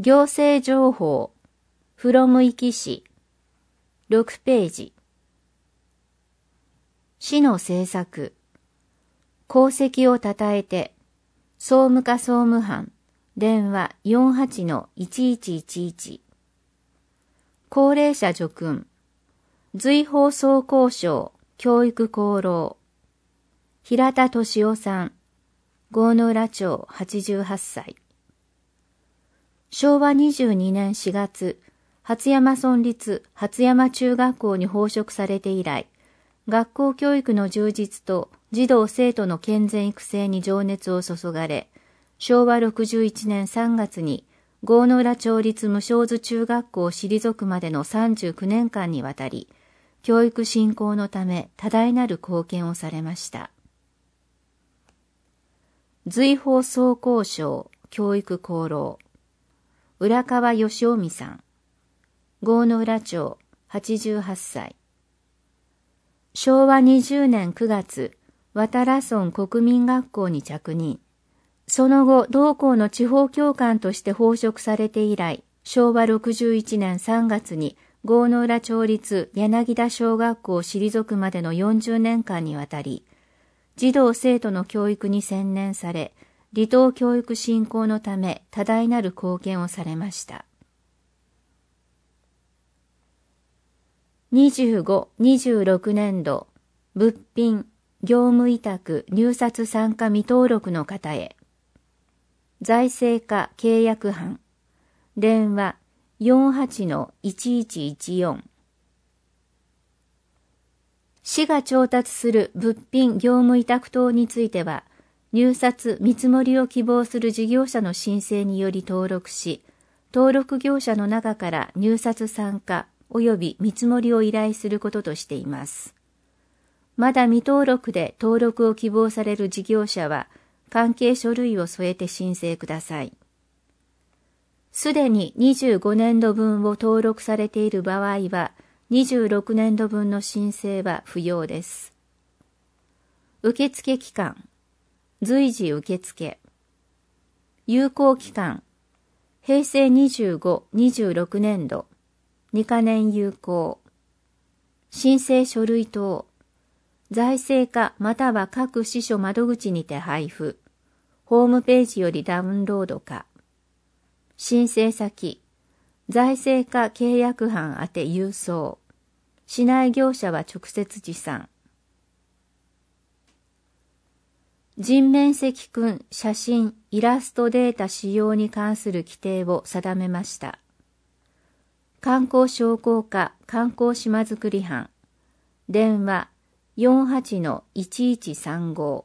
行政情報 from 壱岐市6ページ。市の政策。功績をたたえて、総務課総務班、電話 48-1111。高齢者助訓。随放送交渉教育功労。平田敏夫さん、郷野浦町88歳。昭和22年4月、初山村立初山中学校に奉職されて以来、学校教育の充実と児童生徒の健全育成に情熱を注がれ、昭和61年3月に郷野浦町立無償図中学校を退くまでの39年間にわたり、教育振興のため多大なる貢献をされました。随放送交渉教育功労。浦川義臣さん。郷野浦町88歳。昭和20年9月、渡良村国民学校に着任。その後、同校の地方教官として奉職されて以来、昭和61年3月に郷野浦町立柳田小学校を退くまでの40年間にわたり、児童生徒の教育に専念され、離島教育振興のため多大なる貢献をされました。25、26年度、物品、業務委託、入札参加未登録の方へ。財政課契約班。電話 48-1114。市が調達する物品業務委託等については、入札見積もりを希望する事業者の申請により登録し、登録業者の中から入札参加及び見積もりを依頼することとしています。まだ未登録で登録を希望される事業者は、関係書類を添えて申請ください。すでに25年度分を登録されている場合は、26年度分の申請は不要です。受付期間、随時受付。有効期間、平成25、26年度、2カ年有効。申請書類等、財政課または各支所窓口にて配布。ホームページよりダウンロードか。申請先、財政課契約班宛て郵送。市内業者は直接持参。人面積訓、写真、イラストデータ使用に関する規定を定めました。観光商工課観光島づくり班。電話 48-1135。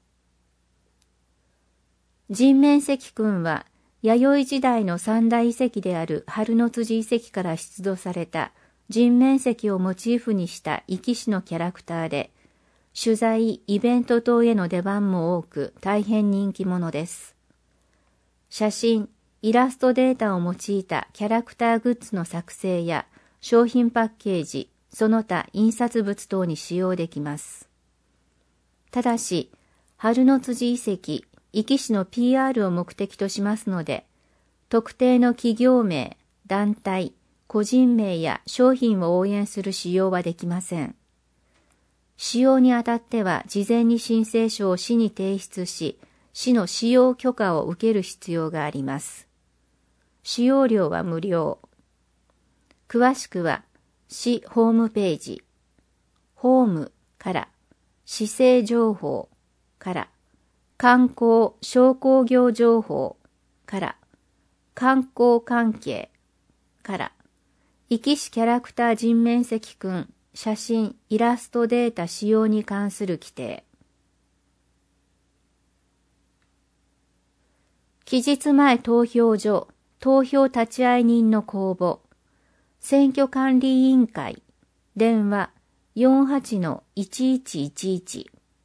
人面積訓は、弥生時代の三大遺跡である春の辻遺跡から出土された人面石をモチーフにした壱岐市のキャラクターで、取材、イベント等への出番も多く大変人気者です。写真、イラストデータを用いたキャラクターグッズの作成や商品パッケージ、その他印刷物等に使用できます。ただし、春の辻遺跡、壱岐市の PR を目的としますので、特定の企業名、団体、個人名や商品を応援する使用はできません。使用にあたっては事前に申請書を市に提出し、市の使用許可を受ける必要があります。使用料は無料。詳しくは市ホームページ、ホームから市政情報から観光商工業情報から観光関係から壱岐市キャラクター人面積訓写真イラストデータ使用に関する規定。期日前投票所投票立会人の公募選挙管理委員会電話 48-1111。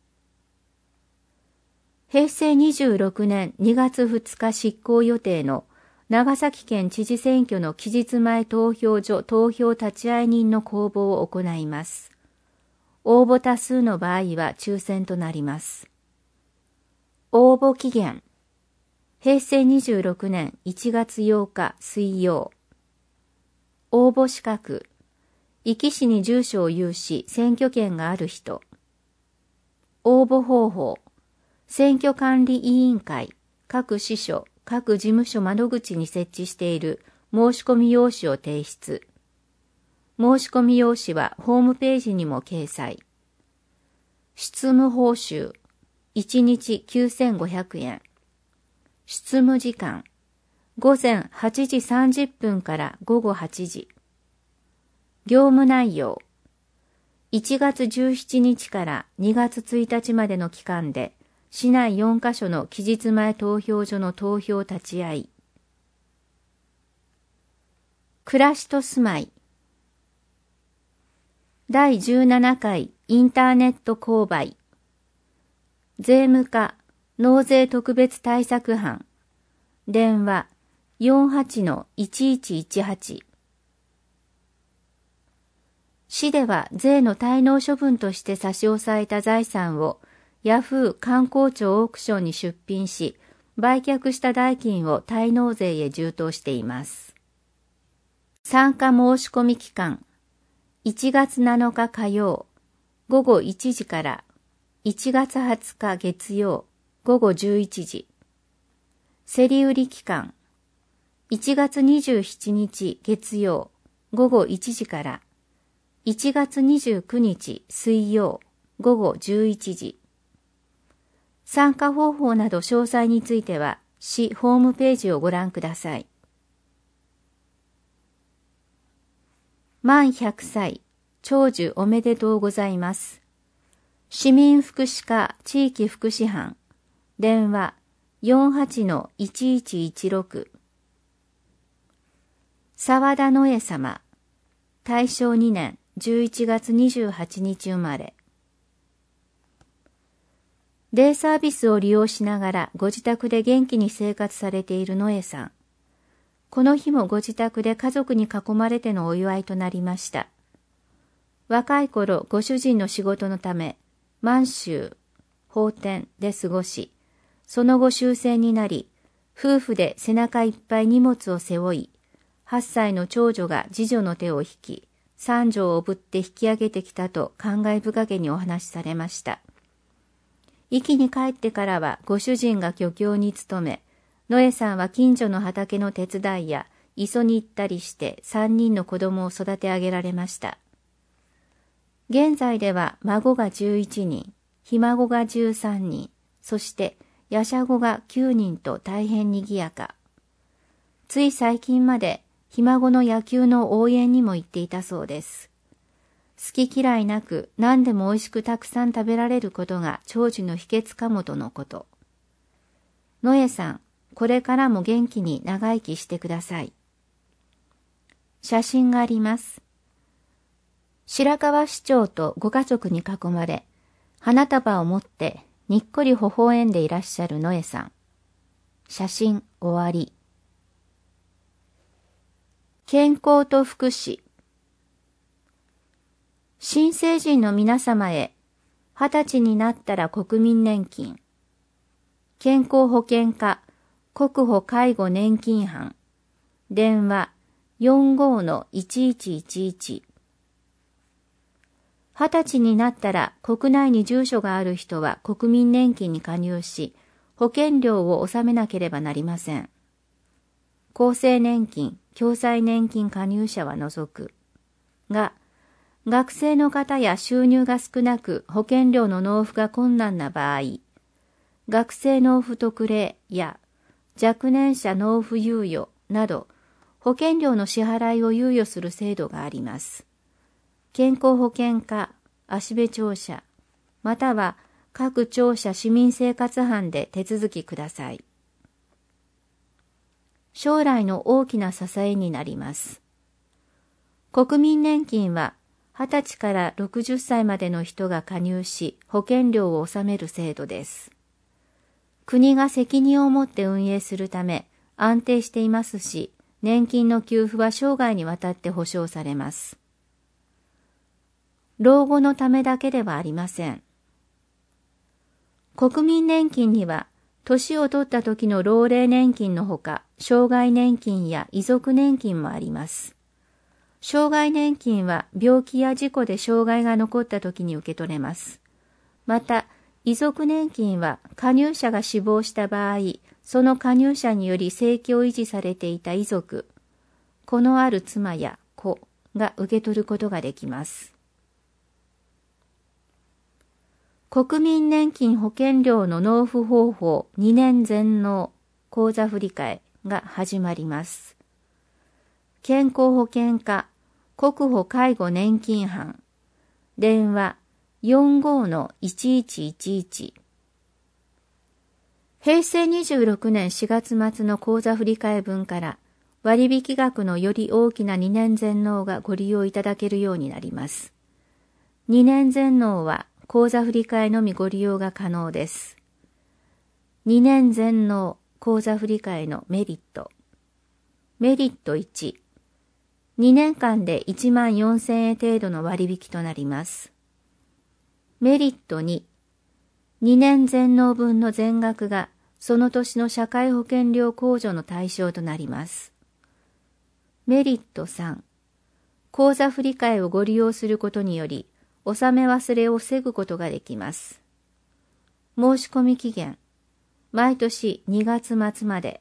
平成26年2月2日執行予定の長崎県知事選挙の期日前投票所投票立会人の公募を行います。応募多数の場合は抽選となります。応募期限平成26年1月8日水曜。応募資格。壱岐市に住所を有し選挙権がある人。応募方法。選挙管理委員会、各支所、各事務所窓口に設置している申し込み用紙を提出。申し込み用紙はホームページにも掲載。執務報酬。1日9500円。執務時間。午前8時30分から午後8時。業務内容。1月17日から2月1日までの期間で、市内4カ所の期日前投票所の投票立ち会い。暮らしと住まい。第17回インターネット購買。税務課納税特別対策班。電話 48-1118。市では税の滞納処分として差し押さえた財産をヤフー観光庁オークションに出品し、売却した代金を滞納税へ充当しています。参加申し込み期間。1月7日火曜午後1時から1月20日月曜午後11時。競り売り期間。1月27日月曜午後1時から1月29日水曜午後11時。参加方法など詳細については市ホームページをご覧ください。満100歳、長寿おめでとうございます。市民福祉課地域福祉班。電話 48-1116。沢田野江様。大正2年11月28日生まれ。デイサービスを利用しながらご自宅で元気に生活されている野江さん。この日もご自宅で家族に囲まれてのお祝いとなりました。若い頃ご主人の仕事のため満州、奉天で過ごし、その後終戦になり、夫婦で背中いっぱい荷物を背負い、8歳の長女が次女の手を引き、三女をおぶって引き上げてきたと感慨深げにお話しされました。壱岐に帰ってからはご主人が漁協に勤め、野江さんは近所の畑の手伝いや磯に行ったりして3人の子供を育て上げられました。現在では孫が11人、ひ孫が13人、そしてやしゃごが9人と大変にぎやか。つい最近までひ孫の野球の応援にも行っていたそうです。好き嫌いなく何でも美味しくたくさん食べられることが長寿の秘訣かもとのこと。野江さん、これからも元気に長生きしてください。写真があります。白河市長とご家族に囲まれ、花束を持ってにっこり微笑んでいらっしゃる野江さん。写真終わり。健康と福祉。新成人の皆様へ、20歳になったら国民年金。健康保険課、国保介護年金班。電話 45-1111。20歳になったら国内に住所がある人は国民年金に加入し、保険料を納めなければなりません。厚生年金、共済年金加入者は除く。が、学生の方や収入が少なく保険料の納付が困難な場合、学生納付特例や若年者納付猶予など保険料の支払いを猶予する制度があります。健康保険課、芦部庁舎、または各庁舎市民生活班で手続きください。将来の大きな支えになります。国民年金は20歳から60歳までの人が加入し保険料を納める制度です。国が責任を持って運営するため安定していますし、年金の給付は生涯にわたって保障されます。老後のためだけではありません。国民年金には年を取った時の老齢年金のほか、障害年金や遺族年金もあります。障害年金は病気や事故で障害が残った時に受け取れます。また、遺族年金は加入者が死亡した場合、その加入者により生計を維持されていた遺族、子のある妻や子が受け取ることができます。国民年金保険料の納付方法2年全納口座振替が始まります。健康保険課国保介護年金班電話 45-1111 平成26年4月末の口座振替分から割引額のより大きな2年全納がご利用いただけるようになります。2年全納は口座振替のみご利用が可能です。2年全納口座振替のメリット。メリット1、2年間で14,000円程度の割引となります。メリット2、2年全納分の全額がその年の社会保険料控除の対象となります。メリット3、口座振替をご利用することにより、納め忘れを防ぐことができます。申し込み期限、毎年2月末まで。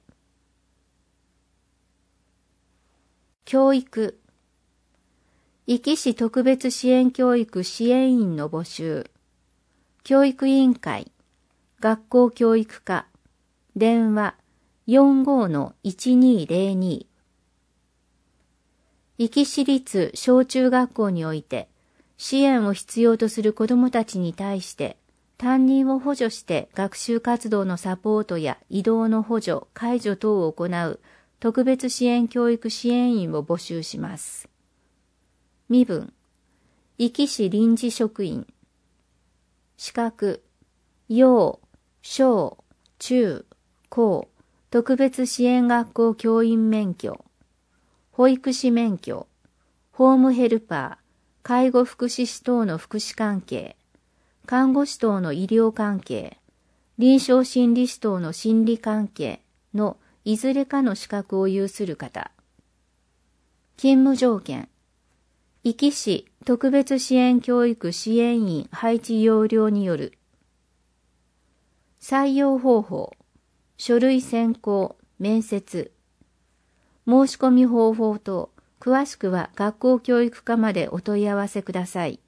教育、壱岐市特別支援教育支援員の募集。教育委員会、学校教育課、電話 45-1202。壱岐市立小中学校において、支援を必要とする子どもたちに対して、担任を補助して学習活動のサポートや移動の補助、介助等を行う特別支援教育支援員を募集します。身分、壱岐市臨時職員。資格、幼、小、中、高、特別支援学校教員免許。保育士免許、ホームヘルパー、介護福祉士等の福祉関係、看護師等の医療関係、臨床心理士等の心理関係のいずれかの資格を有する方。勤務条件、壱岐市特別支援教育支援員配置要領による。採用方法、書類選考、面接。申し込み方法等、詳しくは学校教育課までお問い合わせください。